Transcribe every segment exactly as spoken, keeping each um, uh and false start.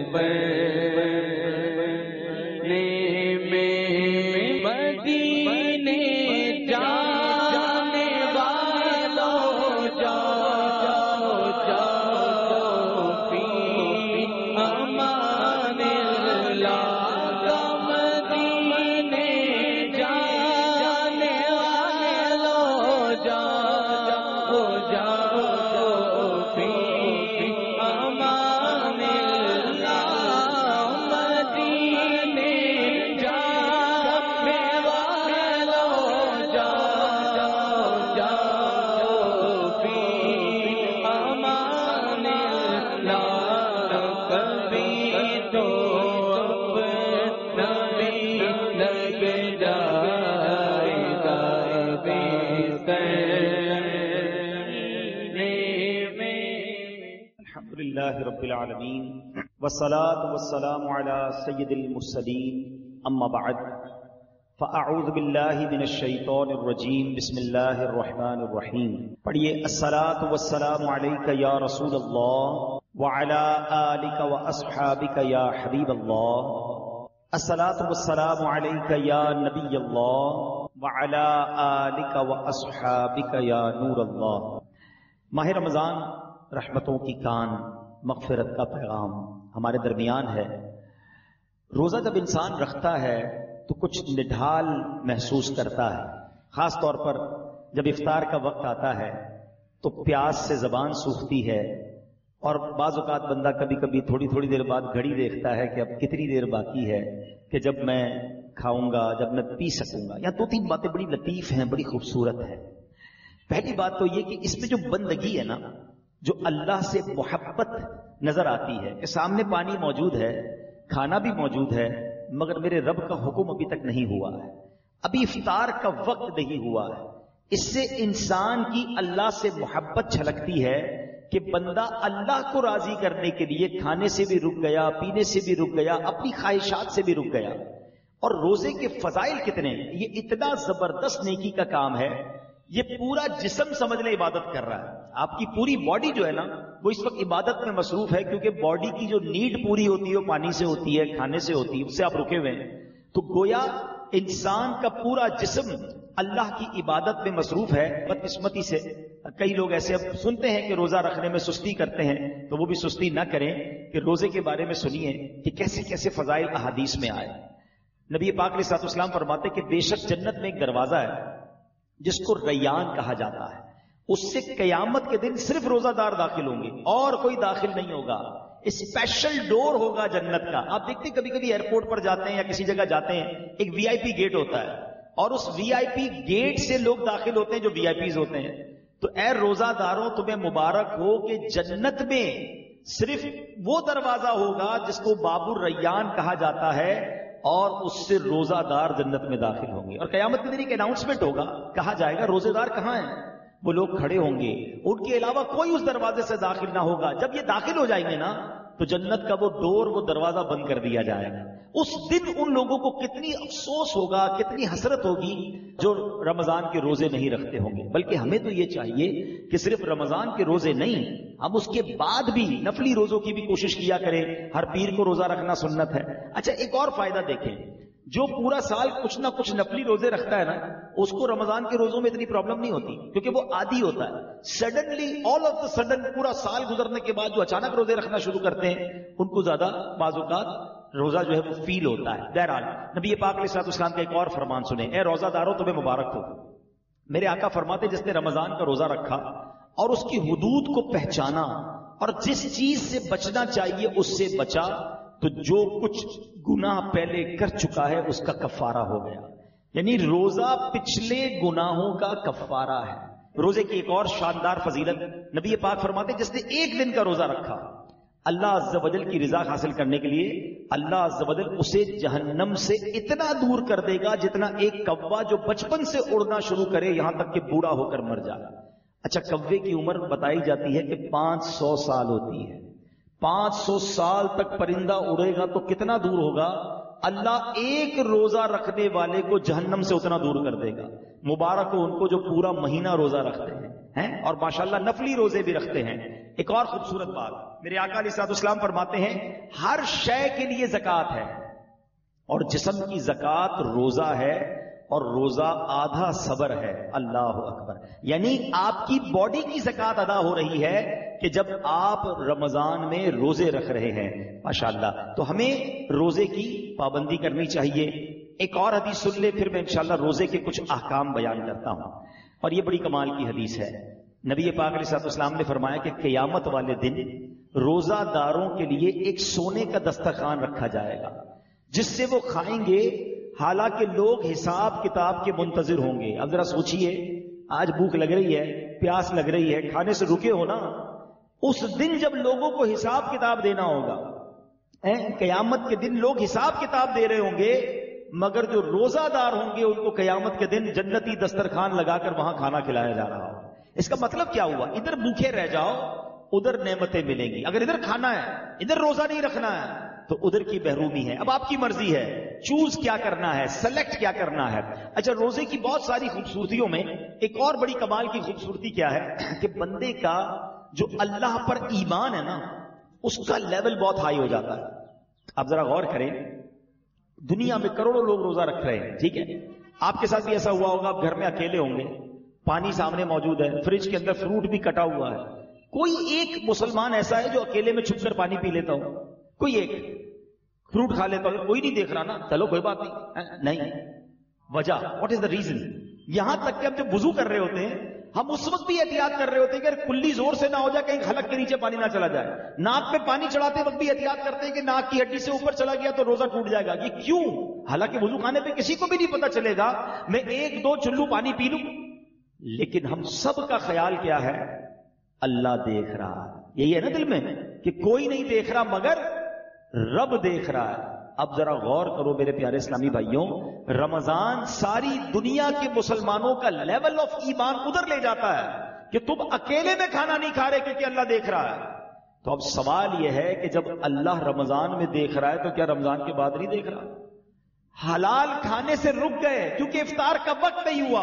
رب العالمین والصلاة والسلام علی سید المرسلین اما بعد فاعوذ باللہ من الشیطان الرجیم بسم اللہ الرحمن الرحیم. پڑھیے الصلاة والسلام علیک یا رسول اللہ وعلی آلک واصحابک یا حبیب اللہ. الصلاة والسلام علیک یا نبی اللہ وعلی آلک واصحابک یا نور اللہ. ماہ رمضان رحمتوں کی کان، مغفرت کا پیغام ہمارے درمیان ہے. روزہ جب انسان رکھتا ہے تو کچھ نڈھال محسوس کرتا ہے، خاص طور پر جب افطار کا وقت آتا ہے تو پیاس سے زبان سوکھتی ہے، اور بعض اوقات بندہ کبھی کبھی تھوڑی تھوڑی دیر بعد گھڑی دیکھتا ہے کہ اب کتنی دیر باقی ہے کہ جب میں کھاؤں گا، جب میں پی سکوں گا. یا دو تین باتیں بڑی لطیف ہیں، بڑی خوبصورت ہے. پہلی بات تو یہ کہ اس میں جو بندگی ہے نا، جو اللہ سے محبت نظر آتی ہے کہ سامنے پانی موجود ہے، کھانا بھی موجود ہے، مگر میرے رب کا حکم ابھی تک نہیں ہوا ہے، ابھی افطار کا وقت نہیں ہوا ہے. اس سے انسان کی اللہ سے محبت چھلکتی ہے کہ بندہ اللہ کو راضی کرنے کے لیے کھانے سے بھی رک گیا، پینے سے بھی رک گیا، اپنی خواہشات سے بھی رک گیا. اور روزے کے فضائل کتنے، یہ اتنا زبردست نیکی کا کام ہے. یہ پورا جسم سمجھ لے عبادت کر رہا ہے. آپ کی پوری باڈی جو ہے نا وہ اس وقت عبادت میں مصروف ہے، کیونکہ باڈی کی جو نیڈ پوری ہوتی ہے وہ پانی سے ہوتی ہے، کھانے سے ہوتی ہے، اس سے آپ رکے ہوئے ہیں. تو گویا انسان کا پورا جسم اللہ کی عبادت میں مصروف ہے. بدقسمتی سے کئی لوگ ایسے اب سنتے ہیں کہ روزہ رکھنے میں سستی کرتے ہیں، تو وہ بھی سستی نہ کریں کہ روزے کے بارے میں سنیے کہ کیسے کیسے فضائل احادیث میں آئے. نبی پاک علیہ الصلوۃ والسلام فرماتے کہ بے شک جنت میں ایک دروازہ ہے جس کو ریان کہا جاتا ہے، اس سے قیامت کے دن صرف روزہ دار داخل ہوں گے اور کوئی داخل نہیں ہوگا. اسپیشل ڈور ہوگا جنت کا. آپ دیکھتے ہیں کبھی کبھی ایئرپورٹ پر جاتے ہیں یا کسی جگہ جاتے ہیں، ایک وی آئی پی گیٹ ہوتا ہے، اور اس وی آئی پی گیٹ سے لوگ داخل ہوتے ہیں جو وی آئی پیز ہوتے ہیں. تو اے روزہ داروں تمہیں مبارک ہو کہ جنت میں صرف وہ دروازہ ہوگا جس کو باب الریان کہا جاتا ہے، اور اس سے روزہ دار جنت میں داخل ہوں گے. اور قیامت کے دن ایک اناؤنسمنٹ ہوگا، کہا جائے گا روزے دار کہاں ہیں؟ وہ لوگ کھڑے ہوں گے، ان کے علاوہ کوئی اس دروازے سے داخل نہ ہوگا. جب یہ داخل ہو جائیں گے نا تو جنت کا وہ ڈور، وہ دروازہ بند کر دیا جائے گا. اس دن ان لوگوں کو کتنی افسوس ہوگا، کتنی حسرت ہوگی جو رمضان کے روزے نہیں رکھتے ہوں گے. بلکہ ہمیں تو یہ چاہیے کہ صرف رمضان کے روزے نہیں، ہم اس کے بعد بھی نفلی روزوں کی بھی کوشش کیا کریں. ہر پیر کو روزہ رکھنا سنت ہے. اچھا ایک اور فائدہ دیکھیں، جو پورا سال کچھ نہ کچھ نفلی روزے رکھتا ہے نا، اس کو رمضان کے روزوں میں اتنی پرابلم نہیں ہوتی، کیونکہ وہ عادی ہوتا ہے. Suddenly all of the sudden پورا سال گزرنے کے بعد جو اچانک روزے رکھنا شروع کرتے ہیں ان کو زیادہ بعض اوقات روزہ جو ہے وہ فیل ہوتا ہے. بہرحال نبی پاک علیہ الصلوۃ والسلام کا ایک اور فرمان سنیں، اے روزہ داروں تمہیں مبارک ہو. میرے آقا فرماتے جس نے رمضان کا روزہ رکھا اور اس کی حدود کو پہچانا اور جس چیز سے بچنا چاہیے اس سے بچا، تو جو کچھ گناہ پہلے کر چکا ہے اس کا کفارہ ہو گیا. یعنی روزہ پچھلے گناہوں کا کفارہ ہے. روزے کی ایک اور شاندار فضیلت، نبی پاک فرماتے جس نے ایک دن کا روزہ رکھا، اللہ عز و جل کی رضا حاصل کرنے کے لیے اللہ عز و جل اسے جہنم سے اتنا دور کر دے گا جتنا ایک کوا جو بچپن سے اڑنا شروع کرے یہاں تک کہ بوڑھا ہو کر مر جائے. اچھا کوے کی عمر بتائی جاتی ہے کہ پانچ سو سال ہوتی ہے. پانچ سو سال تک پرندہ اڑے گا تو کتنا دور ہوگا؟ اللہ ایک روزہ رکھنے والے کو جہنم سے اتنا دور کر دے گا. مبارک ہو ان کو جو پورا مہینہ روزہ رکھتے ہیں ہیں اور ماشاءاللہ نفلی روزے بھی رکھتے ہیں. ایک اور خوبصورت بات، میرے آقا علیہ الصلوۃ والسلام فرماتے ہیں ہر شے کے لیے زکات ہے، اور جسم کی زکات روزہ ہے، اور روزہ آدھا صبر ہے۔ اللہ اکبر، یعنی آپ کی باڈی کی زکات ادا ہو رہی ہے کہ جب آپ رمضان میں روزے رکھ رہے ہیں، ماشاءاللہ۔ تو ہمیں روزے کی پابندی کرنی چاہیے۔ ایک اور حدیث سن لے، پھر میں انشاءاللہ روزے کے کچھ احکام بیان کرتا ہوں، اور یہ بڑی کمال کی حدیث ہے۔ نبی پاک علیہ الصلوۃ والسلام نے فرمایا کہ قیامت والے دن روزہ داروں کے لیے ایک سونے کا دسترخوان رکھا جائے گا، جس سے وہ کھائیں گے حالانکہ لوگ حساب کتاب کے منتظر ہوں گے۔ اب ذرا سوچئے، آج بھوک لگ رہی ہے، پیاس لگ رہی ہے، کھانے سے رکے ہو نا، اس دن جب لوگوں کو حساب کتاب دینا ہوگا، قیامت کے دن لوگ حساب کتاب دے رہے ہوں گے، مگر جو روزہ دار ہوں گے ان کو قیامت کے دن جنتی دسترخوان لگا کر وہاں کھانا کھلایا جا رہا ہو۔ اس کا مطلب کیا ہوا؟ ادھر بھوکے رہ جاؤ، ادھر نعمتیں ملیں گی۔ اگر ادھر کھانا ہے، ادھر روزہ نہیں رکھنا ہے، تو ادھر کی محرومی ہے۔ اب آپ کی مرضی ہے، چوز کیا کرنا ہے، سلیکٹ کیا کرنا ہے۔ اچھا، روزے کی بہت ساری خوبصورتیوں میں ایک اور بڑی کمال کی خوبصورتی کیا ہے کہ بندے کا جو اللہ پر ایمان ہے نا، اس کا لیول بہت ہائی ہو جاتا ہے۔ آپ ذرا غور کریں، دنیا میں کروڑوں لوگ روزہ رکھ رہے ہیں، ٹھیک ہے؟ آپ کے ساتھ بھی ایسا ہوا ہوگا، آپ گھر میں اکیلے ہوں گے، پانی سامنے موجود ہے، فریج کے اندر فروٹ بھی کٹا ہوا ہے، کوئی ایک مسلمان ایسا ہے جو اکیلے میں چھپ کر پانی پی لیتا ہو؟ کوئی ایک فروٹ کھا لیتا ہو؟ کوئی نہیں دیکھ رہا نا، چلو کوئی بات نہیں۔ نہیں، وجہ واٹ از دا ریزن؟ یہاں تک کہ ہم جب وضو کر رہے ہوتے ہیں، ہم اس وقت بھی احتیاط کر رہے ہوتے ہیں کہ کلی زور سے نہ ہو جائے، کہیں حلق کے نیچے پانی نہ چلا جائے۔ ناک میں پانی چڑھاتے وقت بھی احتیاط کرتے ہیں کہ ناک کی ہڈی سے اوپر چلا گیا تو روزہ ٹوٹ جائے گا۔ یہ کیوں؟ حالانکہ وضو خانے پہ کسی کو بھی نہیں پتا چلے گا، میں ایک دو چلو پانی پی لوں، لیکن ہم سب کا خیال کیا ہے؟ اللہ دیکھ رہا ہے۔ یہی ہے نا دل میں کہ کوئی نہیں دیکھ رہا مگر رب دیکھ رہا ہے۔ اب ذرا غور کرو میرے پیارے اسلامی بھائیوں، رمضان ساری دنیا کے مسلمانوں کا لیول آف ایمان ادھر لے جاتا ہے کہ تم اکیلے میں کھانا نہیں کھا رہے کیونکہ اللہ دیکھ رہا ہے۔ تو اب سوال یہ ہے کہ جب اللہ رمضان میں دیکھ رہا ہے تو کیا رمضان کے بعد نہیں دیکھ رہا؟ حلال کھانے سے رک گئے کیونکہ افطار کا وقت نہیں ہوا،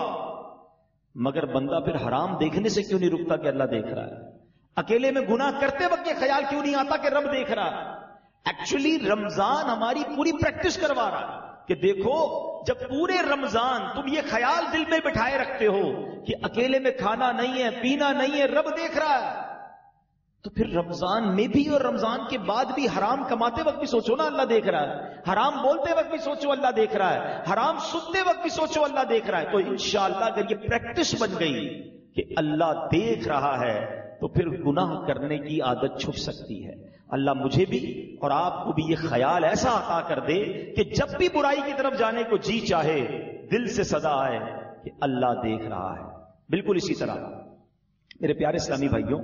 مگر بندہ پھر حرام دیکھنے سے کیوں نہیں رکتا کہ اللہ دیکھ رہا ہے؟ اکیلے میں گناہ کرتے وقت یہ خیال کیوں نہیں آتا کہ رب دیکھ رہا ہے؟ ایکچولی رمضان ہماری پوری پریکٹس کروا رہا ہے کہ دیکھو، جب پورے رمضان تم یہ خیال دل میں بٹھائے رکھتے ہو کہ اکیلے میں کھانا نہیں ہے، پینا نہیں ہے، رب دیکھ رہا ہے، تو پھر رمضان میں بھی اور رمضان کے بعد بھی حرام کماتے وقت بھی سوچو نا اللہ دیکھ رہا ہے، حرام بولتے وقت بھی سوچو اللہ دیکھ رہا ہے، حرام سنتے وقت بھی سوچو اللہ دیکھ رہا ہے۔ تو انشاءاللہ اگر یہ پریکٹس بن گئی کہ اللہ دیکھ رہا ہے تو پھر گناہ کرنے کی عادت چھپ سکتی ہے۔ اللہ مجھے بھی اور آپ کو بھی یہ خیال ایسا عطا کر دے کہ جب بھی برائی کی طرف جانے کو جی چاہے، دل سے صدا آئے کہ اللہ دیکھ رہا ہے۔ بالکل اسی طرح میرے پیارے اسلامی بھائیوں،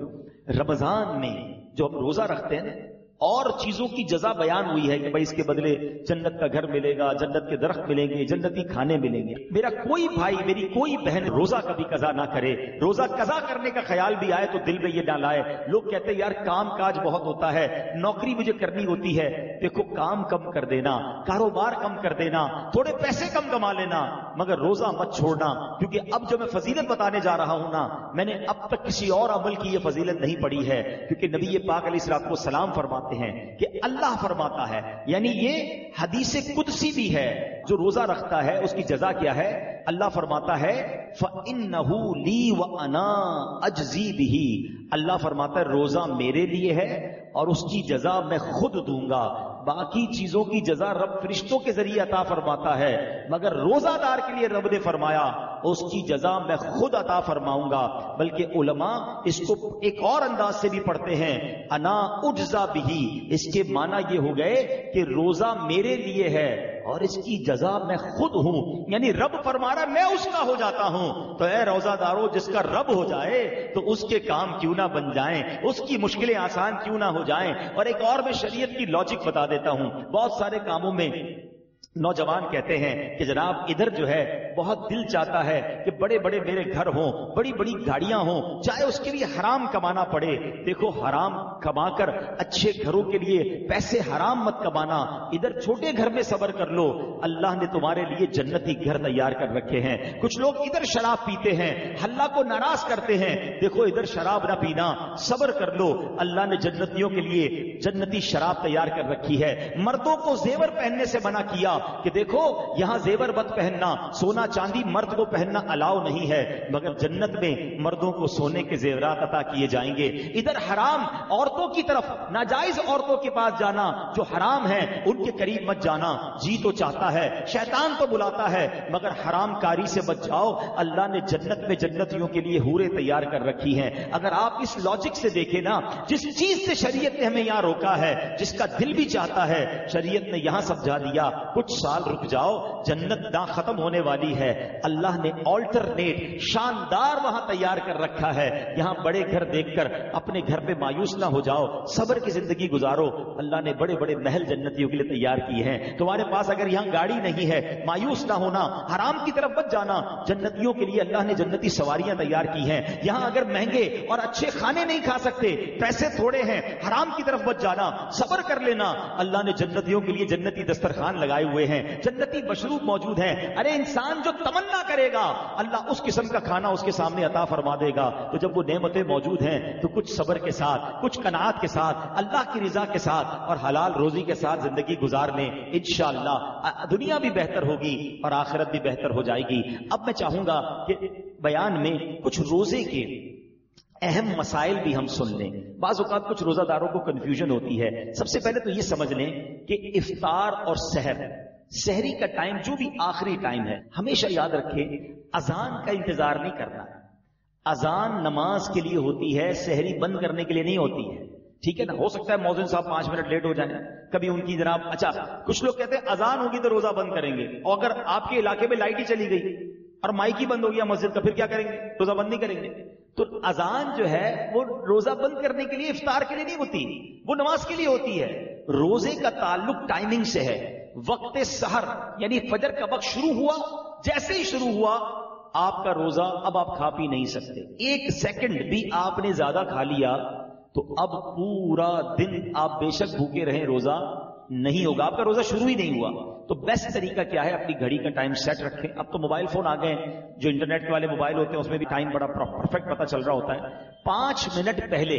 رمضان میں جو ہم روزہ رکھتے ہیں اور چیزوں کی جزا بیان ہوئی ہے کہ بھائی اس کے بدلے جنت کا گھر ملے گا، جنت کے درخت ملیں گے، جنتی کھانے ملیں گے۔ میرا کوئی بھائی، میری کوئی بہن روزہ کبھی قضا نہ کرے، روزہ قضا کرنے کا خیال بھی آئے تو دل میں یہ نہ لائے۔ لوگ کہتے ہیں یار کام کاج بہت ہوتا ہے، نوکری مجھے کرنی ہوتی ہے۔ دیکھو، کام کم کر دینا، کاروبار کم کر دینا، تھوڑے پیسے کم کما لینا، مگر روزہ مت چھوڑنا، کیونکہ اب جو میں فضیلت بتانے جا رہا ہوں نا، میں نے اب تک کسی اور عمل کی یہ فضیلت نہیں پڑھی ہے، کیونکہ نبی پاک علیہ الصلوۃ والسلام فرماتے ہیں کہ اللہ فرماتا ہے، یعنی یہ حدیث قدسی بھی ہے، جو روزہ رکھتا ہے اس کی جزا کیا ہے؟ اللہ فرماتا ہے فَإِنَّهُ لِي وَأَنَا أَجْزِي بِهِ، اللہ فرماتا ہے روزہ میرے لیے ہے اور اس کی جزا میں خود دوں گا۔ باقی چیزوں کی جزا رب فرشتوں کے ذریعے عطا فرماتا ہے، مگر روزہ دار کے لیے رب نے فرمایا اس کی جزا میں خود عطا فرماؤں گا۔ بلکہ علماء اس کو ایک اور انداز سے بھی پڑھتے ہیں، انا اجزا بہی، اس کے معنی یہ ہو گئے کہ روزہ میرے لیے ہے اور اس کی جزا میں خود ہوں، یعنی رب فرما رہا میں اس کا ہو جاتا ہوں۔ تو اے روزہ دارو، جس کا رب ہو جائے تو اس کے کام کیوں نہ بن جائیں، اس کی مشکلیں آسان کیوں نہ ہو جائیں۔ اور ایک اور میں شریعت کی لاجک بتا دیتا ہوں، بہت سارے کاموں میں نوجوان کہتے ہیں کہ جناب ادھر جو ہے بہت دل چاہتا ہے کہ بڑے بڑے میرے گھر ہوں، بڑی بڑی گاڑیاں ہوں، چاہے اس کے لیے حرام کمانا پڑے۔ دیکھو حرام کما کر اچھے گھروں کے لیے پیسے حرام مت کمانا، ادھر چھوٹے گھر میں صبر کر لو، اللہ نے تمہارے لیے جنتی گھر تیار کر رکھے ہیں۔ کچھ لوگ ادھر شراب پیتے ہیں، اللہ کو ناراض کرتے ہیں، دیکھو ادھر شراب نہ پینا، صبر کر لو، اللہ نے جنتیوں کے لیے جنتی شراب تیار کر رکھی ہے۔ مردوں کو زیور پہننے سے منع کیا کہ دیکھو یہاں زیور مت پہننا، سونا چاندی مرد کو پہننا الاؤ نہیں ہے، مگر جنت میں مردوں کو سونے کے زیورات عطا کیے جائیں گے۔ ادھر حرام عورتوں کی طرف، ناجائز عورتوں کے پاس جانا جو حرام ہے ان کے قریب مت جانا، جی تو چاہتا ہے، شیطان تو بلاتا ہے، مگر حرام کاری سے بچ جاؤ، اللہ نے جنت میں جنتیوں کے لیے حوریں تیار کر رکھی ہیں۔ اگر آپ اس لاجک سے دیکھیں نا، جس چیز سے شریعت نے ہمیں یہاں روکا ہے، جس کا دل بھی چاہتا ہے، شریعت نے یہاں سمجھا دیا کچھ سال رک جاؤ، جنت نہ ختم ہونے والی ہے، اللہ نے آلٹرنیٹ شاندار وہاں تیار کر رکھا ہے۔ یہاں بڑے گھر دیکھ کر اپنے گھر پہ مایوس نہ ہو جاؤ، صبر کی زندگی گزارو، اللہ نے بڑے بڑے محل جنتیوں کے لیے تیار کیے ہیں۔ تمہارے پاس اگر یہاں گاڑی نہیں ہے، مایوس نہ ہونا، حرام کی طرف مت جانا، جنتیوں کے لیے اللہ نے جنتی سواریاں تیار کی ہیں۔ یہاں اگر مہنگے اور اچھے کھانے نہیں کھا سکتے، پیسے تھوڑے ہیں، حرام کی طرف مت جانا، صبر کر لینا، اللہ نے جنتیوں کے لیے جنتی دسترخوان لگائے ہوئے ہیں، جنتی مشروب موجود ہیں۔ ارے انسان جو تمنا کرے گا اللہ اس قسم کا کھانا اس کے سامنے عطا فرما دے گا۔ تو جب وہ نعمتیں موجود ہیں تو کچھ صبر کے ساتھ، کچھ قناعت کے ساتھ، اللہ کی رضا کے ساتھ اور حلال روزی کے ساتھ زندگی گزار لیں، انشاءاللہ دنیا بھی بہتر ہوگی اور آخرت بھی بہتر ہو جائے گی۔ اب میں چاہوں گا کہ بیان میں کچھ روزے کے اہم مسائل بھی ہم سن لیں۔ بعض اوقات کچھ روزہ داروں کو کنفیوژن ہوتی ہے۔ سب سے پہلے تو یہ سمجھ لیں کہ افطار اور سحر، سحری کا ٹائم جو بھی آخری ٹائم ہے، ہمیشہ یاد رکھیں اذان کا انتظار نہیں کرنا ہے۔ اذان نماز کے لیے ہوتی ہے، سحری بند کرنے کے لیے نہیں ہوتی ہے، ٹھیک ہے نا؟ ہو سکتا ہے مؤذن صاحب پانچ منٹ لیٹ ہو جائیں، کبھی ان کی جناب اچھا کچھ لوگ کہتے ہیں اذان ہوگی تو روزہ بند کریں گے، اور اگر آپ کے علاقے میں لائٹ ہی چلی گئی اور مائک ہی بند ہو گیا مسجد کا، پھر کیا کریں گے؟ روزہ بند نہیں کریں گے۔ تو اذان جو ہے وہ روزہ بند کرنے کے لیے، افطار کے لیے نہیں ہوتی، وہ نماز کے لیے ہوتی ہے۔ روزے کا تعلق ٹائمنگ سے ہے۔ وقت سحر یعنی فجر کا وقت شروع ہوا، جیسے ہی شروع ہوا آپ کا روزہ اب آپ کھا پی نہیں سکتے، ایک سیکنڈ بھی آپ نے زیادہ کھا لیا تو اب پورا دن آپ بے شک بھوکے رہیں، روزہ نہیں ہوگا، آپ کا روزہ شروع ہی نہیں ہوا۔ تو بیسٹ طریقہ کیا ہے؟ اپنی گھڑی کا ٹائم سیٹ رکھیں۔ اب تو موبائل فون آ گئے ہیں، جو انٹرنیٹ والے موبائل ہوتے ہیں اس میں بھی ٹائم بڑا پرفیکٹ پتہ چل رہا ہوتا ہے۔ پانچ منٹ پہلے،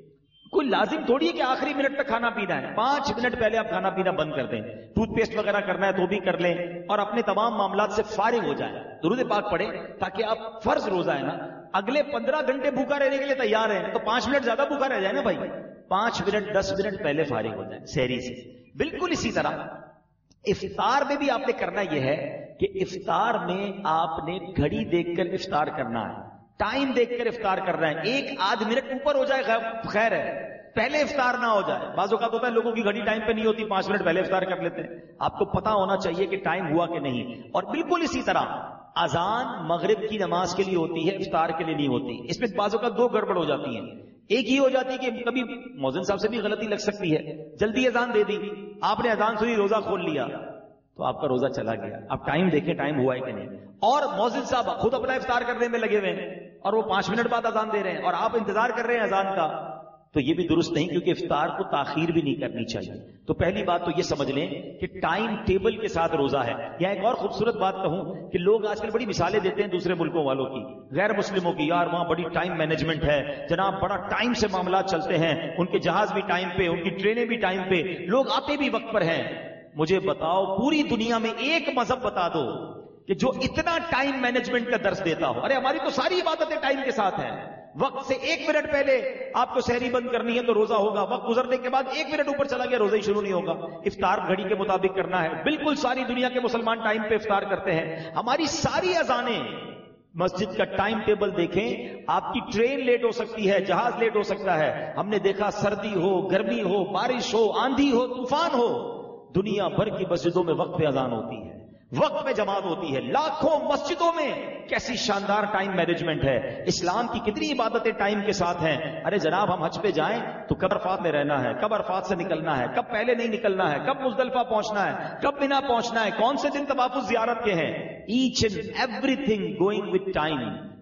کوئی لازم تھوڑی ہے کہ آخری منٹ پہ کھانا پینا ہے، پانچ منٹ پہلے آپ کھانا پینا بند کر دیں، ٹوتھ پیسٹ وغیرہ کرنا ہے تو بھی کر لیں، اور اپنے تمام معاملات سے فارغ ہو جائیں، درود پاک پڑھیں، تاکہ آپ فرض روزہ ہے نا اگلے پندرہ گھنٹے بھوکا رہنے کے لیے تیار ہیں، تو پانچ منٹ زیادہ بھوکا رہ جائے نا بھائی، پانچ منٹ دس منٹ پہلے فارغ ہو جائیں سحری سے۔ بالکل اسی طرح افطار میں بھی آپ نے کرنا یہ ہے کہ افطار میں آپ نے گھڑی دیکھ کر افطار کرنا ہے، ٹائم دیکھ کر افطار کرنا ہے، ایک آدھ منٹ اوپر ہو جائے خیر ہے، پہلے افطار نہ ہو جائے۔ بعض اوقات ہوتا ہے لوگوں کی گھڑی ٹائم پہ نہیں ہوتی، پانچ منٹ پہلے افطار کر لیتے ہیں۔ آپ کو پتا ہونا چاہیے کہ ٹائم ہوا کہ نہیں۔ اور بالکل اسی طرح اذان مغرب کی نماز کے لیے ہوتی ہے، افطار کے لیے نہیں ہوتی۔ اس میں بعض اوقات دو گڑبڑ ہو جاتی ہیں، ایک یہ ہو جاتی ہے کہ کبھی مؤذن صاحب سے بھی غلطی لگ سکتی ہے، جلدی اذان دے دی، آپ نے اذان سنی روزہ کھول لیا تو آپ کا روزہ چلا گیا۔ آپ ٹائم دیکھیں ٹائم ہوا ہے کہ نہیں۔ اور مؤذن صاحب خود اپنا افطار کرنے میں لگے ہوئے ہیں اور وہ پانچ منٹ بعد اذان دے رہے ہیں اور آپ انتظار کر رہے ہیں اذان کا، تو یہ بھی درست نہیں، کیونکہ افطار کو تاخیر بھی نہیں کرنی چاہیے۔ تو پہلی بات تو یہ سمجھ لیں کہ ٹائم ٹیبل کے ساتھ روزہ ہے۔ یا ایک اور خوبصورت بات کہوں کہ لوگ آج کل بڑی مثالیں دیتے ہیں دوسرے ملکوں والوں کی، غیر مسلموں کی، یار وہاں بڑی ٹائم مینجمنٹ ہے جناب، بڑا ٹائم سے معاملات چلتے ہیں، ان کے جہاز بھی ٹائم پہ، ان کی ٹرینیں بھی ٹائم پہ، لوگ آتے بھی وقت پر ہیں۔ مجھے بتاؤ پوری دنیا میں ایک مذہب بتا دو کہ جو اتنا ٹائم مینجمنٹ کا درس دیتا ہو۔ ارے ہماری تو ساری عبادتیں ٹائم کے ساتھ ہیں، وقت سے ایک منٹ پہلے آپ کو سحری بند کرنی ہے تو روزہ ہوگا، وقت گزرنے کے بعد ایک منٹ اوپر چلا گیا روزہ ہی شروع نہیں ہوگا، افطار گھڑی کے مطابق کرنا ہے۔ بالکل ساری دنیا کے مسلمان ٹائم پہ افطار کرتے ہیں۔ ہماری ساری اذانیں، مسجد کا ٹائم ٹیبل دیکھیں، آپ کی ٹرین لیٹ ہو سکتی ہے، جہاز لیٹ ہو سکتا ہے، ہم نے دیکھا سردی ہو، گرمی ہو، بارش ہو، آندھی ہو، طوفان ہو، دنیا بھر کی مسجدوں میں وقت پہ اذان ہوتی ہے۔ وقت پہ جماعت ہوتی ہے، لاکھوں مسجدوں میں کیسی شاندار ٹائم مینجمنٹ ہے، اسلام کی کتنی عبادتیں ٹائم کے ساتھ ہیں. ارے جناب ہم حج پہ جائیں تو کب عرفات میں رہنا ہے، کب عرفات سے نکلنا ہے، کب پہلے نہیں نکلنا ہے، کب مزدلفہ پہنچنا ہے، کب مینا پہنچنا ہے، کون سے دن طواف زیارت کے ہیں، each and everything going with time.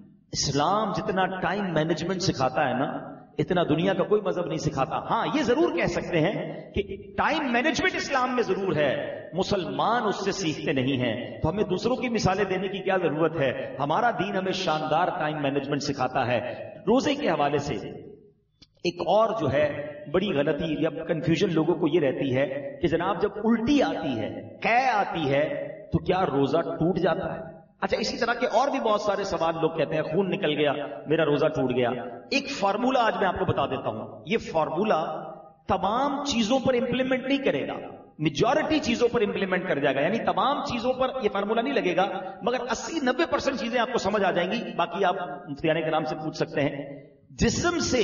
اسلام جتنا ٹائم مینجمنٹ سکھاتا ہے نا اتنا دنیا کا کوئی مذہب نہیں سکھاتا. ہاں یہ ضرور کہہ سکتے ہیں کہ ٹائم مینجمنٹ اسلام میں ضرور ہے، مسلمان اس سے سیکھتے نہیں ہیں. تو ہمیں دوسروں کی مثالیں دینے کی کیا ضرورت ہے، ہمارا دین ہمیں شاندار ٹائم مینجمنٹ سکھاتا ہے. روزے کے حوالے سے ایک اور جو ہے بڑی غلطی یا کنفیوژن لوگوں کو یہ رہتی ہے کہ جناب جب الٹی آتی ہے، قے آتی ہے تو کیا روزہ ٹوٹ جاتا ہے. اچھا اسی طرح کے اور بھی بہت سارے سوال لوگ کہتے ہیں خون نکل گیا میرا روزہ ٹوٹ گیا. ایک فارمولا آج میں آپ کو بتا دیتا ہوں، یہ فارمولا تمام چیزوں پر امپلیمنٹ نہیں کرے گا، میجورٹی چیزوں پر امپلیمنٹ کر جائے گا. یعنی تمام چیزوں پر یہ فارمولا نہیں لگے گا مگر اسی نبے پرسینٹ چیزیں آپ کو سمجھ آ جائیں گی. باقی آپ مفتیان کرام سے پوچھ سکتے ہیں. جسم سے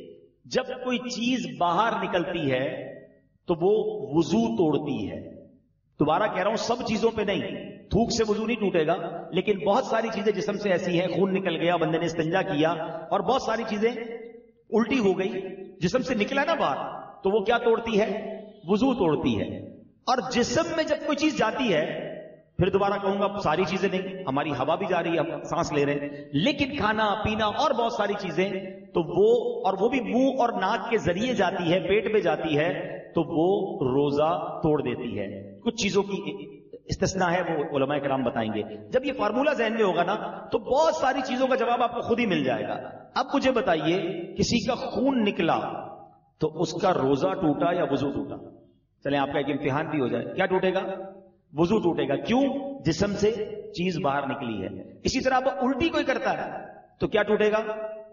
جب کوئی چیز باہر نکلتی ہے تو وہ وضو توڑتی ہے. دوبارہ کہہ رہا ہوں سب چیزوں پہ نہیں، تھوک سے وضو نہیں ٹوٹے گا لیکن بہت ساری چیزیں جسم سے ایسی ہیں، خون نکل گیا، بندے نے استنجا کیا اور بہت ساری چیزیں الٹی ہو گئی، جسم سے نکلا نا باہر تو وہ کیا توڑتی ہے، وضو توڑتی ہے. اور جسم میں جب کوئی چیز جاتی ہے، پھر دوبارہ کہوں گا ساری چیزیں نہیں، ہماری ہوا بھی جا رہی ہے، ہم سانس لے رہے ہیں، لیکن کھانا پینا اور بہت ساری چیزیں تو وہ اور وہ بھی منہ اور ناک کے ذریعے جاتی ہے، پیٹ میں جاتی ہے تو وہ روزہ توڑ دیتی ہے. کچھ چیزوں کی استثناء ہے وہ علماء کرام بتائیں گے. جب یہ فارمولا ذہن میں ہوگا نا تو بہت ساری چیزوں کا جواب آپ کو خود ہی مل جائے گا. اب مجھے بتائیے کسی کا خون نکلا تو اس کا روزہ ٹوٹا یا وضو ٹوٹا؟ چلیں آپ کا ایک امتحان بھی ہو جائے، کیا ٹوٹے گا؟ وضو ٹوٹے گا. کیوں؟ جسم سے چیز باہر نکلی ہے. اسی طرح اب الٹی کوئی کرتا ہے تو کیا ٹوٹے گا؟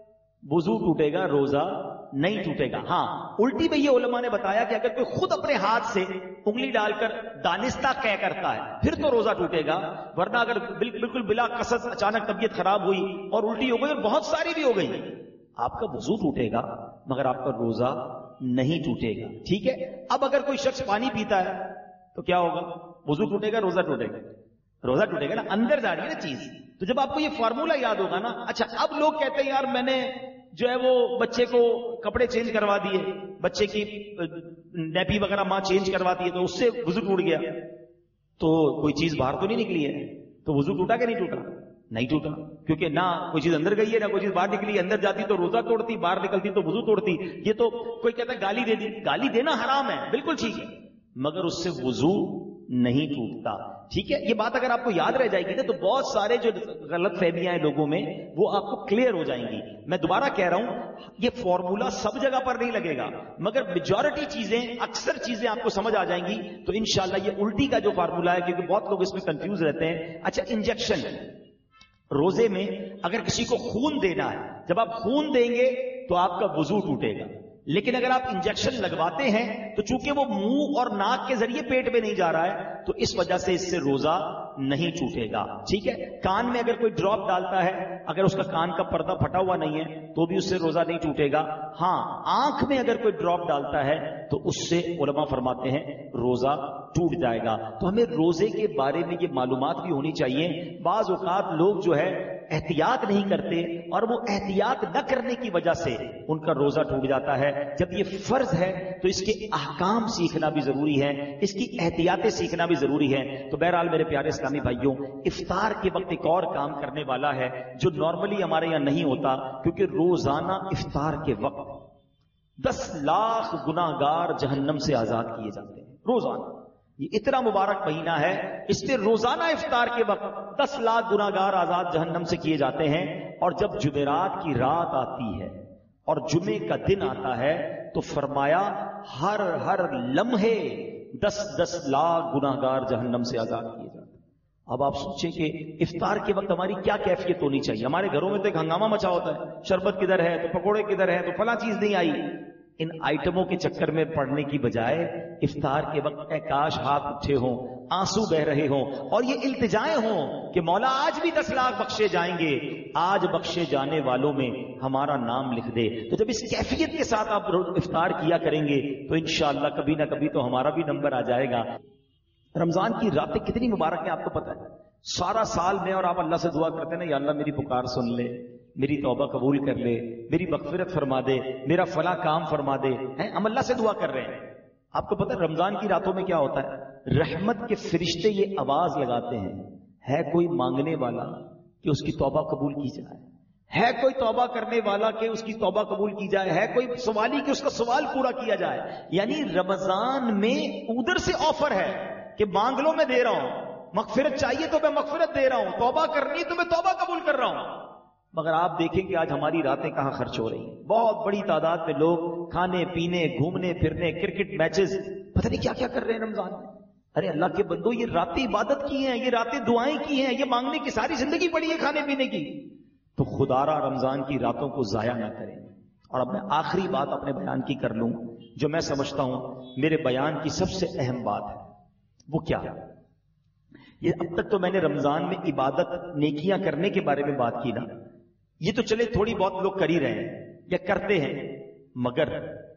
وضو ٹوٹے گا، روزہ نہیں ٹوٹے گا. ہاں الٹی میں یہ علماء نے بتایا کہ اگر کوئی خود اپنے ہاتھ سے انگلی ڈال کر دانستہ قے کرتا ہے پھر تو روزہ ٹوٹے گا، ورنہ اگر بالکل بلا قصد اچانک طبیعت خراب ہوئی اور الٹی ہو گئی اور بہت ساری بھی ہو گئی، آپ کا وضو ٹوٹے گا مگر آپ کا روزہ نہیں ٹوٹے گا. ٹھیک ہے. اب اگر کوئی شخص پانی پیتا ہے تو کیا ہوگا؟ وضو ٹوٹے گا، روزہ ٹوٹے گا؟ روزہ ٹوٹے گا نا، اندر جا رہی ہے نا چیز. تو جب آپ کو یہ فارمولا یاد ہوگا نا. اچھا اب لوگ کہتے ہیں یار میں نے جو ہے وہ بچے کو کپڑے چینج کروا دیے، بچے کی نیپی وغیرہ ماں چینج کروا دیے تو اس سے وضو ٹوٹ گیا، تو کوئی چیز باہر تو نہیں نکلی ہے تو وضو ٹوٹا کہ نہیں ٹوٹا؟ نہیں ٹوٹا، کیونکہ نہ کوئی چیز اندر گئی ہے نہ کوئی چیز باہر نکلی. اندر جاتی تو روزہ توڑتی، باہر نکلتی تو وضو توڑتی. یہ تو کوئی کہتا ہے گالی دے دی، گالی دینا حرام ہے، بالکل ٹھیک ہے، مگر اس سے وضو نہیں ٹوٹتا. ٹھیک ہے. یہ بات اگر آپ کو یاد رہ جائے گی نا تو بہت سارے جو غلط فہمیاں ہیں لوگوں میں وہ آپ کو کلیئر ہو جائیں گی. میں دوبارہ کہہ رہا ہوں یہ فارمولا سب جگہ پر نہیں لگے گا مگر میجورٹی چیزیں، اکثر چیزیں آپ کو سمجھ آ جائیں گی. تو انشاءاللہ یہ الٹی کا جو فارمولا ہے، کیونکہ بہت لوگ اس میں کنفیوز رہتے ہیں. اچھا انجیکشن، روزے میں اگر کسی کو خون دینا ہے، جب آپ خون دیں گے تو آپ کا وضو ٹوٹے گا. لیکن اگر آپ انجیکشن لگواتے ہیں تو چونکہ وہ منہ اور ناک کے ذریعے پیٹ میں نہیں جا رہا ہے تو اس وجہ سے اس سے روزہ نہیں ٹوٹے گا. ٹھیک ہے. کان میں اگر کوئی ڈراپ ڈالتا ہے، اگر اس کا کان کا پردہ پھٹا ہوا نہیں ہے تو بھی اس سے روزہ نہیں ٹوٹے گا. ہاں آنکھ میں اگر کوئی ڈراپ ڈالتا ہے تو اس سے علماء فرماتے ہیں روزہ ٹوٹ جائے گا. تو ہمیں روزے کے بارے میں یہ معلومات بھی ہونی چاہیے. بعض اوقات لوگ جو ہے احتیاط نہیں کرتے اور وہ احتیاط نہ کرنے کی وجہ سے ان کا روزہ ٹوٹ جاتا ہے. جب یہ فرض ہے تو اس کے احکام سیکھنا بھی ضروری ہے، اس کی احتیاطیں سیکھنا بھی ضروری ہے. تو بہرحال میرے پیارے اسلامی بھائیوں، افطار کے وقت ایک اور کام کرنے والا ہے جو نارملی ہمارے یہاں نہیں ہوتا، کیونکہ روزانہ افطار کے وقت دس لاکھ گناہگار جہنم سے آزاد کیے جاتے ہیں. روزانہ یہ اتنا مبارک مہینہ ہے، اس سے روزانہ افطار کے وقت دس لاکھ گناہگار آزاد جہنم سے کیے جاتے ہیں. اور جب جمعرات کی رات آتی ہے اور جمعے کا دن آتا ہے تو فرمایا ہر ہر لمحے دس دس لاکھ گناہگار جہنم سے آزاد کیے جاتے ہیں. اب آپ سوچیں کہ افطار کے وقت ہماری کیا کیفیت ہونی چاہیے. ہمارے گھروں میں تو ایک ہنگامہ مچا ہوتا ہے، شربت کدھر ہے تو پکوڑے کدھر ہے تو فلاں چیز نہیں آئی. ان آئٹموں کے چکر میں پڑنے کی بجائے افطار کے وقت اے کاش ہاتھ اٹھے ہوں، آنسو بہ رہے ہوں اور یہ التجائیں ہوں کہ مولا آج بھی دس لاکھ بخشے جائیں گے، آج بخشے جانے والوں میں ہمارا نام لکھ دے. تو جب اس کیفیت کے ساتھ آپ افطار کیا کریں گے تو انشاءاللہ کبھی نہ کبھی تو ہمارا بھی نمبر آ جائے گا. رمضان کی راتیں کتنی مبارک ہیں آپ کو پتہ ہے؟ سارا سال میں اور آپ اللہ سے دعا کرتے ہیں نا، یا اللہ میری پکار سن لے، میری توبہ قبول کر لے، میری مغفرت فرما دے، میرا فلاں کام فرما دے، ہیں ہم اللہ سے دعا کر رہے ہیں۔ آپ کو پتہ ہے رمضان کی راتوں میں کیا ہوتا ہے؟ رحمت کے فرشتے یہ آواز لگاتے ہیں، ہے کوئی مانگنے والا کہ اس کی توبہ قبول کی جائے، ہے کوئی توبہ کرنے والا کہ اس کی توبہ قبول کی جائے، ہے کوئی سوالی کہ اس کا سوال پورا کیا جائے۔ یعنی رمضان میں ادھر سے آفر ہے کہ مانگ لو میں دے رہا ہوں، مغفرت چاہیے تو میں مغفرت دے رہا ہوں، توبہ کرنی ہے تو میں توبہ قبول کر رہا ہوں۔ مگر آپ دیکھیں کہ آج ہماری راتیں کہاں خرچ ہو رہی ہیں۔ بہت بڑی تعداد میں لوگ کھانے پینے، گھومنے پھرنے، کرکٹ میچز، پتہ نہیں کیا کیا کر رہے ہیں رمضان میں۔ ارے اللہ کے بندو، یہ راتیں عبادت کی ہیں، یہ راتیں دعائیں کی ہیں، یہ مانگنے کی ساری زندگی پڑی ہے کھانے پینے کی، تو خدا را رمضان کی راتوں کو ضائع نہ کریں۔ اور اب میں آخری بات اپنے بیان کی کر لوں، جو میں سمجھتا ہوں میرے بیان کی سب سے اہم بات ہے۔ وہ کیا ہے؟ یہ اب تک تو میں نے رمضان میں عبادت نیکیاں کرنے کے بارے میں بات کی نا، یہ تو چلے تھوڑی بہت لوگ کر ہی رہے ہیں یا کرتے ہیں، مگر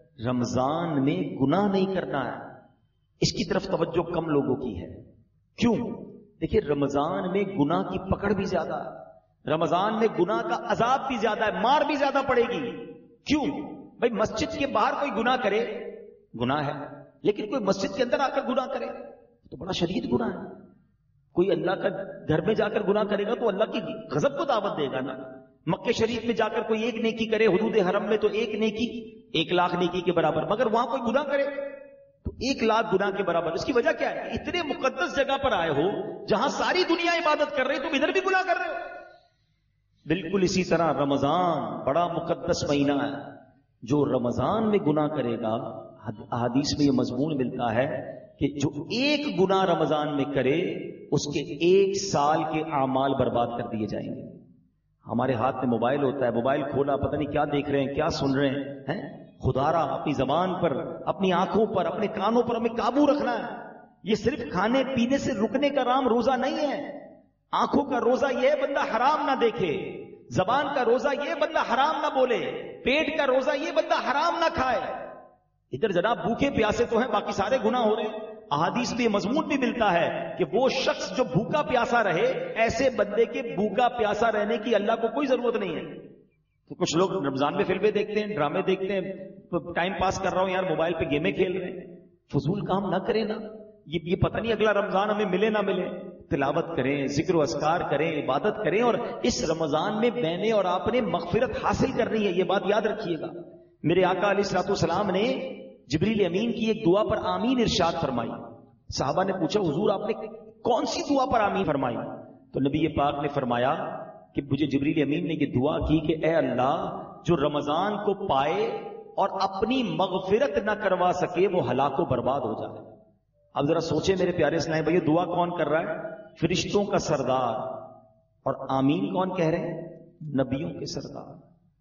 رمضان میں گناہ نہیں کرنا ہے، اس کی طرف توجہ کم لوگوں کی ہے۔ کیوں؟ دیکھیں رمضان میں گناہ کی پکڑ بھی زیادہ ہے، رمضان میں گناہ کا عذاب بھی زیادہ ہے، مار بھی زیادہ پڑے گی۔ کیوں؟ بھائی مسجد کے باہر کوئی گناہ کرے گناہ ہے، لیکن کوئی مسجد کے اندر آ کر گناہ کرے تو بڑا شدید گناہ ہے۔ کوئی اللہ کا گھر میں جا کر گناہ کرے گا تو اللہ کی غضب کو دعوت دے گا نا۔ مکہ شریف میں جا کر کوئی ایک نیکی کرے، حدود حرم میں تو ایک نیکی ایک لاکھ نیکی کے برابر، مگر وہاں کوئی گناہ کرے تو ایک لاکھ گناہ کے برابر۔ اس کی وجہ کیا ہے؟ اتنے مقدس جگہ پر آئے ہو جہاں ساری دنیا عبادت کر رہے، تم ادھر بھی گناہ کر رہے ہو۔ بالکل اسی طرح رمضان بڑا مقدس مہینہ ہے، جو رمضان میں گناہ کرے گا، احادیث میں یہ مضمون ملتا ہے کہ جو ایک گناہ رمضان میں کرے اس کے ایک سال کے اعمال برباد کر دیے جائیں گے۔ ہمارے ہاتھ میں موبائل ہوتا ہے، موبائل کھولا پتہ نہیں کیا دیکھ رہے ہیں، کیا سن رہے ہیں۔ خدا را اپنی زبان پر، اپنی آنکھوں پر، اپنے کانوں پر ہمیں قابو رکھنا ہے۔ یہ صرف کھانے پینے سے رکنے کا نام روزہ نہیں ہے۔ آنکھوں کا روزہ یہ بندہ حرام نہ دیکھے، زبان کا روزہ یہ بندہ حرام نہ بولے، پیٹ کا روزہ یہ بندہ حرام نہ کھائے۔ ادھر جناب بھوکے پیاسے تو ہیں، باقی سارے گناہ ہو رہے ہیں۔ احادیث میں یہ مضمون بھی ملتا ہے کہ وہ شخص جو بھوکا پیاسا رہے، ایسے بندے کے بھوکا پیاسا رہنے کی اللہ کو کوئی ضرورت نہیں ہے۔ تو کچھ لوگ رمضان میں فلمیں دیکھتے ہیں، ڈرامے دیکھتے ہیں، تو ٹائم پاس کر رہا ہوں یار، موبائل پہ گیمیں کھیل رہے ہیں۔ فضول کام نہ کریں نا، یہ یہ پتہ نہیں اگلا رمضان ہمیں ملے نہ ملے۔ تلاوت کریں، ذکر و اذکار کریں، عبادت کریں، اور اس رمضان میں میں نے اور آپ نے مغفرت حاصل کرنی ہے، یہ بات یاد رکھیے گا۔ میرے آقا علیہ الصلوۃ والسلام نے جبریل امین کی ایک دعا پر آمین ارشاد فرمائی۔ صحابہ نے پوچھا حضور آپ نے کون سی دعا پر آمین فرمائی؟ تو نبی پاک نے فرمایا کہ مجھے جبریل امین نے یہ دعا کی کہ اے اللہ، جو رمضان کو پائے اور اپنی مغفرت نہ کروا سکے وہ ہلاک و برباد ہو جائے۔ اب ذرا سوچے میرے پیارے اسلام بھائی، دعا کون کر رہا ہے؟ فرشتوں کا سردار، اور آمین کون کہہ رہے ہیں؟ نبیوں کے سردار۔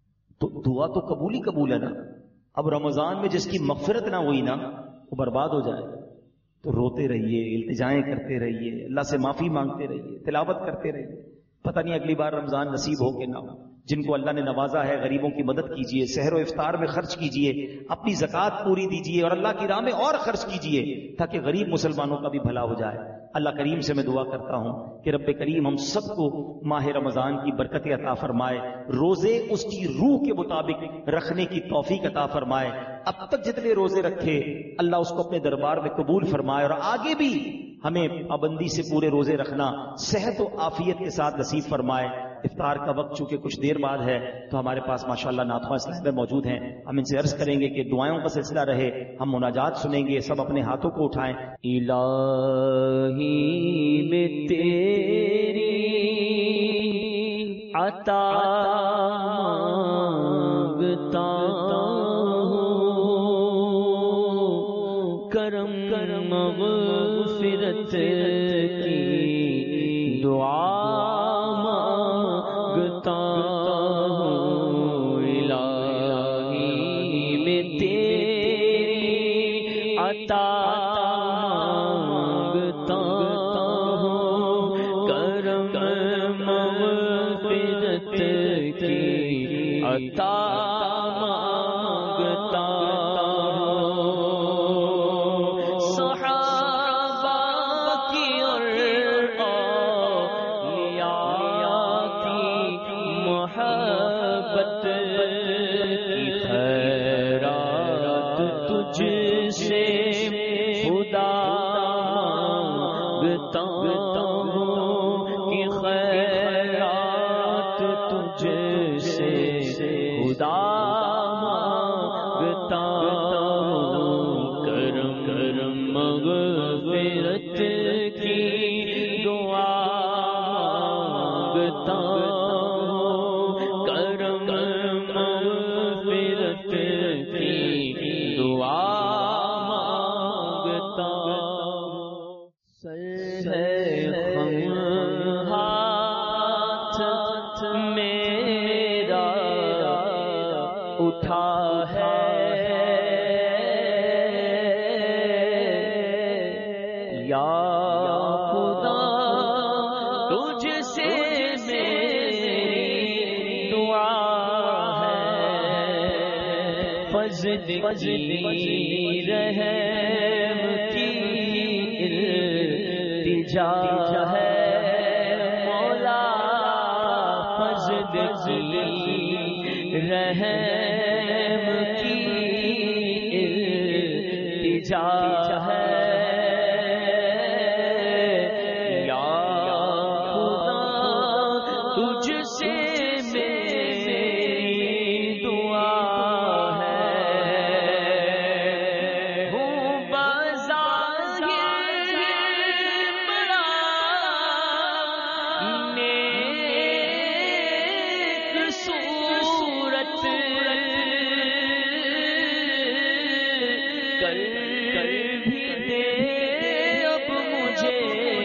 تو دعا تو قبول ہی قبول ہے نا۔ اب رمضان میں جس کی مغفرت نہ ہوئی نا، وہ برباد ہو جائے۔ تو روتے رہیے، التجائیں کرتے رہیے، اللہ سے معافی مانگتے رہیے، تلاوت کرتے رہیے۔ پتہ نہیں اگلی بار رمضان نصیب ہو کہ نہ ہو۔ جن کو اللہ نے نوازا ہے غریبوں کی مدد کیجیے، سحر و افطار میں خرچ کیجیے، اپنی زکوٰۃ پوری دیجیے، اور اللہ کی راہ میں اور خرچ کیجیے تاکہ غریب مسلمانوں کا بھی بھلا ہو جائے۔ اللہ کریم سے میں دعا کرتا ہوں کہ رب کریم ہم سب کو ماہ رمضان کی برکت عطا فرمائے، روزے اس کی روح کے مطابق رکھنے کی توفیق عطا فرمائے۔ اب تک جتنے روزے رکھے اللہ اس کو اپنے دربار میں قبول فرمائے، اور آگے بھی ہمیں پابندی سے پورے روزے رکھنا صحت و عافیت کے ساتھ نصیب فرمائے۔ افطار کا وقت چونکہ کچھ دیر بعد ہے تو ہمارے پاس ماشاءاللہ نعت خواہ اسلام میں موجود ہیں، ہم ان سے عرض کریں گے کہ دعائوں کا سلسلہ رہے، ہم مناجات سنیں گے، سب اپنے ہاتھوں کو اٹھائیں۔ الہی میں تیری عطا مانگتا ہوں، کرم کرم مغفرت کی دعا صحابہ مانگتا ہوں کہ خیرات تجھ سے خدا مانگتا ہوں، کرم کرم مغفرت کی دعا مانگتا ہوں، کرم مغفرت کی دعا مانگتا ہوں۔ سر ہے خم ہاتھ میرا اٹھا ہے، یا خدا تجھ سے میری دعا ہے، فضل کی رحم کی التجا ہے، مولا فضل کی رحم کی التجا ہے، یا خدا تجھ سے میری دعا ہے، ہوں بظاہر بڑا نیک صورت، کر کر بھی دے اب مجھے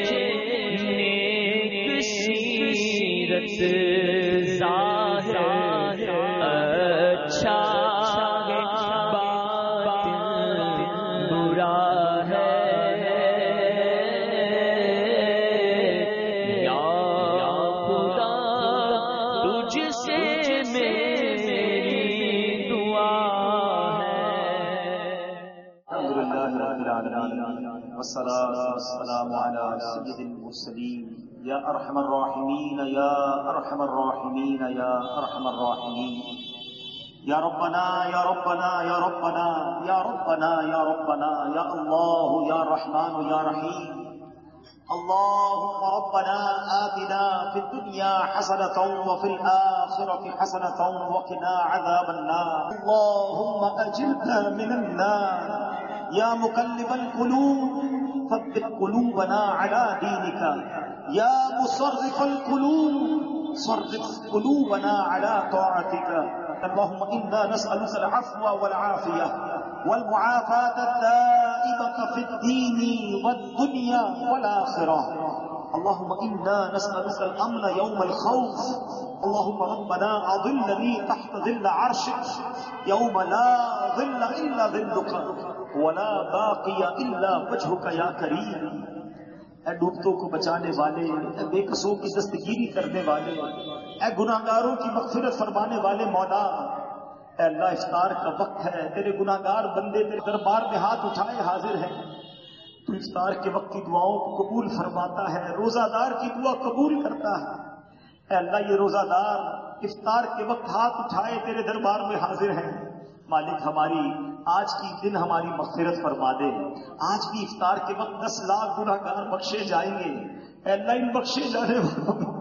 نیک سیرت، ظاہر اچھا ہے باطن برا ہے، یا خدا تجھ سے میری دعا ہے۔ الحمدللہ رب العالمین والصلاة والسلام علی سید المرسلین یا ارحم الراحمین یا ارحم الراحمین یا ارحم الراحمین، یا ربنا یا ربنا یا ربنا یا ربنا یا ربنا یا اللہ یا رحمان یا رحیم، اللهم ربنا آتنا في الدنيا حسنة وفي الآخرة حسنة وقنا عذاب النار، اللهم أجرنا من النار، يا مقلب القلوب ثبت قلوبنا على دينك، يا مصرف القلوب صرف قلوبنا على طاعتك، اللهم إنا نسألك العفو والعافية والمعافاة الدائمة في الدين والدنيا والآخرة، اللهم إنا نسألك الأمن يوم الخوف، اللهم ربنا أظلني تحت ظل عرشك يوم لا ظل إلا ظلك ولا باقي إلا وجهك يا كريم، اے ڈوبتوں کو بچانے والے، اے بے قصوں کی دستگیری کرنے والے، اے گناہگاروں کی مغفرت فرمانے والے مولا، اے اللہ افطار کا وقت ہے، تیرے گناہگار بندے تیرے دربار میں ہاتھ اٹھائے حاضر ہیں، تو افطار کے وقت کی دعاؤں کو قبول فرماتا ہے، روزہ دار کی دعا قبول کرتا ہے، اے اللہ یہ روزہ دار افطار کے وقت ہاتھ اٹھائے تیرے دربار میں حاضر ہیں، مالک ہماری آج کی دن ہماری مغفرت فرما دے، آج بھی افطار کے وقت دس لاکھ گناہگار بخشے جائیں گے، اے اللہ ان بخشے جانے والوں میں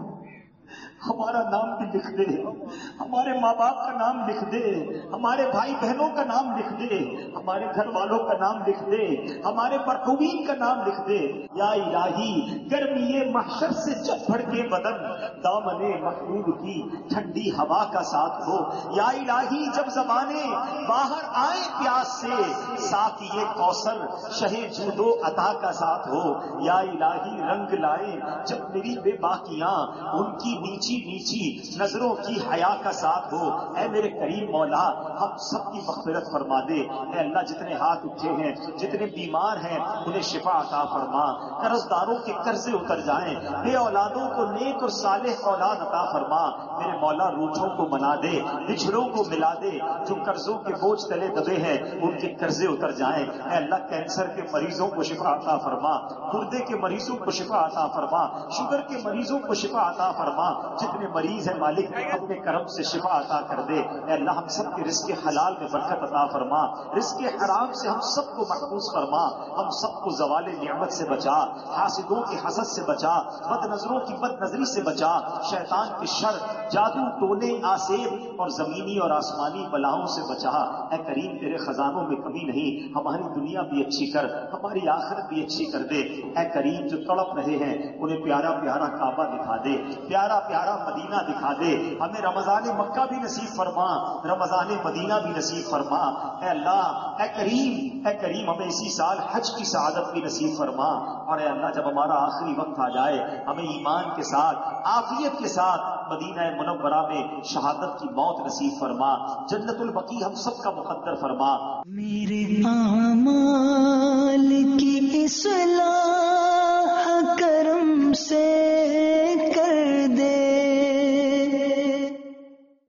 ہمارا نام بھی لکھ دے، ہمارے ماں باپ کا نام لکھ دے، ہمارے بھائی بہنوں کا نام لکھ دے، ہمارے گھر والوں کا نام لکھ دے، ہمارے مرحومین کا نام لکھ دے، یا الہی گرمی محشر سے جب بھڑکے بدن دامن محبوب کی ٹھنڈی ہوا کا ساتھ ہو، یا الہی جب زمانے باہر آئے پیاس سے ساتھ یہ کوثر شہ جود و عطا کا ساتھ ہو، یا الہی رنگ لائے جب میری بے باکیاں ان کی نیچی نیچی نظروں کی حیا کا ساتھ ہو، اے میرے کریم مولا ہم سب کی مغفرت فرما دے، اے اللہ جتنے ہاتھ اٹھے ہیں جتنے بیمار ہیں انہیں شفا عطا فرما، قرض داروں کے قرضے اتر جائیں، بے اولادوں کو نیک اور صالح اولاد عطا فرما، میرے مولا روٹھوں کو منا دے، بچھڑوں کو ملا دے، جو قرضوں کے بوجھ تلے دبے ہیں ان کے قرضے اتر جائیں، اے اللہ کینسر کے مریضوں کو شفا عطا فرما، گردے کے مریضوں کو شفا عطا فرما، شوگر کے مریضوں کو شفا عطا فرما، جتنے مریض ہیں مالک اپنے کرم سے شفا عطا کر دے. اے اللہ ہم سب کے رزق حلال میں برکت عطا فرما, رزق حرام سے ہم سب کو محفوظ فرما, ہم سب کو زوال نعمت سے بچا, حاسدوں کی حسد سے بچا, بد نظروں کی بد نظری سے بچا, شیطان کے شر, جادو, ٹونے, آسیب اور زمینی اور آسمانی بلاؤں سے بچا. اے کریم تیرے خزانوں میں کمی نہیں, ہماری دنیا بھی اچھی کر, ہماری آخرت بھی اچھی کر دے. اے کریم جو تڑپ رہے ہیں انہیں پیارا پیارا کعبہ دکھا دے, پیارا پیارا مدینہ دکھا دے, ہمیں رمضان مکہ بھی نصیب فرما, رمضان مدینہ بھی نصیب فرما. اے اللہ, اے کریم, اے کریم ہمیں اسی سال حج کی سعادت بھی نصیب فرما. اور اے اللہ جب ہمارا آخری وقت آ جائے ہمیں ایمان کے ساتھ, عافیت کے ساتھ مدینہ منورہ میں شہادت کی موت نصیب فرما. جنت البقیع ہم سب کا مقدر فرما. میرے اعمال کی اصلاح کرم سے